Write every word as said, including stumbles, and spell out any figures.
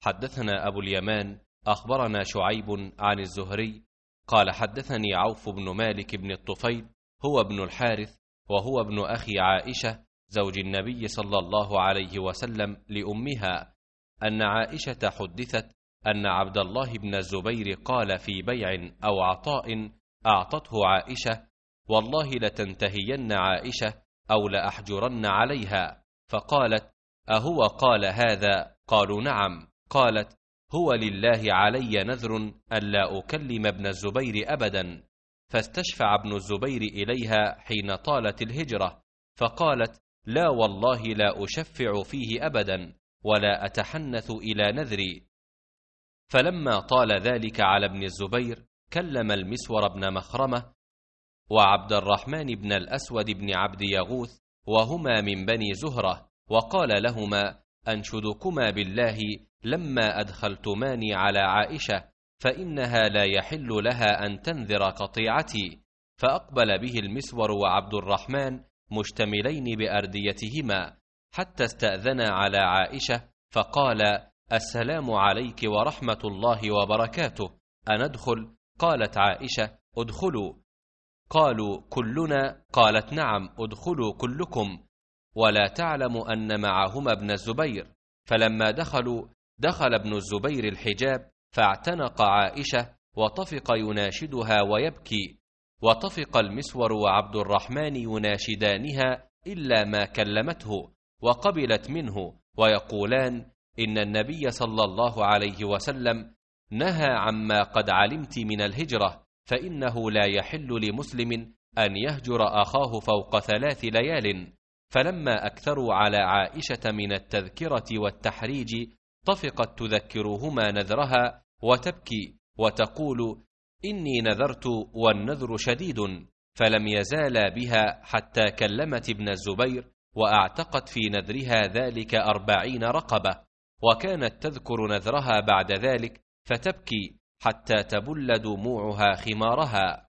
حدثنا أبو اليمان أخبرنا شعيب عن الزهري قال حدثني عوف بن مالك بن الطفيل هو ابن الحارث وهو ابن أخي عائشة زوج النبي صلى الله عليه وسلم لأمها أن عائشة حدثت أن عبد الله بن الزبير قال في بيع أو عطاء أعطته عائشة: والله لتنتهين عائشة أو لأحجرن عليها. فقالت: أهو قال هذا؟ قالوا: نعم. قالت: هو لله علي نذر ألا أكلم ابن الزبير أبدا. فاستشفع ابن الزبير إليها حين طالت الهجرة، فقالت: لا والله لا أشفع فيه أبدا ولا أتحنث إلى نذري. فلما طال ذلك على ابن الزبير كلم المسور بن مخرمة وعبد الرحمن بن الأسود بن عبد يغوث وهما من بني زهرة، وقال لهما: أنشدكما بالله لما أدخلتماني على عائشة فإنها لا يحل لها أن تنذر قطيعتي. فأقبل به المسور وعبد الرحمن مشتملين بأرديتهما حتى استأذنا على عائشة، فقال: السلام عليك ورحمة الله وبركاته، أندخل؟ قالت عائشة: ادخلوا. قالوا: كلنا؟ قالت: نعم، ادخلوا كلكم. ولا تعلم أن معهما ابن الزبير. فلما دخلوا دخل ابن الزبير الحجاب فاعتنق عائشة وطفق يناشدها ويبكي، وطفق المسور وعبد الرحمن يناشدانها إلا ما كلمته، وقبلت منه ويقولان: إن النبي صلى الله عليه وسلم نهى عما قد علمت من الهجرة، فإنه لا يحل لمسلم أن يهجر أخاه فوق ثلاث ليال. فلما أكثروا على عائشة من التذكرة والتحريج طفقت تذكرهما نذرها وتبكي وتقول: إني نذرت والنذر شديد. فلم يزالا بها حتى كلمت ابن الزبير وأعتقت في نذرها ذلك أربعين رقبة، وكانت تذكر نذرها بعد ذلك فتبكي حتى تبل دموعها خمارها.